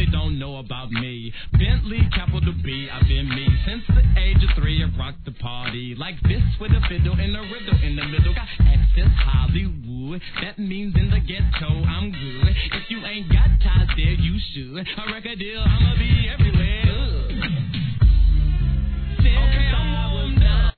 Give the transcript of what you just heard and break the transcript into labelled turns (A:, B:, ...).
A: don't know about me. Bentley, capital B, I've been me. Since the age of 3, I rocked the party. Like this with a fiddle and a riddle in the middle. Got access Hollywood, that means in the ghetto I'm good. If you ain't got ties there, you should. A record deal, I'ma be everywhere. Okay, I'm warmed up.